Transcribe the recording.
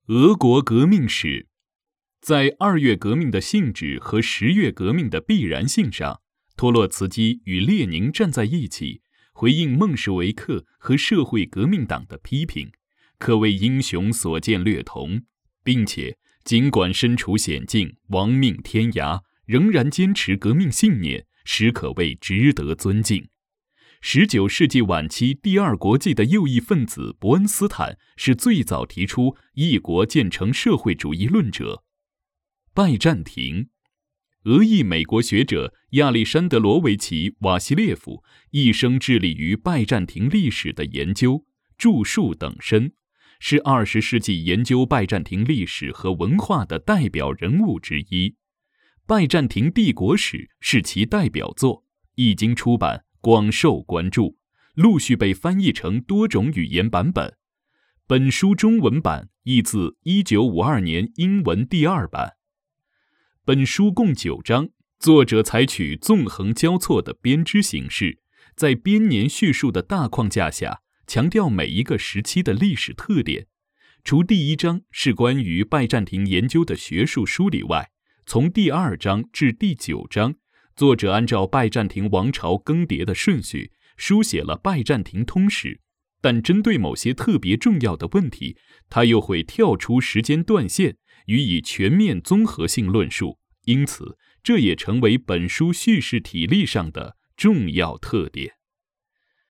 俄国革命史。在2月革命的性质和10月革命的必然性上，托洛茨基与列宁站在一起，回应孟什维克和社会革命党的批评，可谓英雄所见略同，并且尽管身处险境，亡命天涯，仍然坚持革命信念，实可谓值得尊敬。19世纪晚期第二国际的右翼分子伯恩斯坦是最早提出一国建成社会主义论者。拜占庭，俄裔美国学者亚历山德罗维奇·瓦西列夫一生致力于拜占庭历史的研究、著述等身，是20世纪研究拜占庭历史和文化的代表人物之一。拜占庭帝国史是其代表作，一经出版，广受关注，陆续被翻译成多种语言版本。本书中文版译自1952年英文第2版。本书共9章，作者采取纵横交错的编织形式，在编年叙述的大框架下，强调每一个时期的历史特点。除第1章是关于拜占庭研究的学术梳理外，从第2章至第9章，作者按照拜占庭王朝更迭的顺序，书写了拜占庭通史，但针对某些特别重要的问题，他又会跳出时间断线，予以全面综合性论述，因此这也成为本书叙事体例上的重要特点。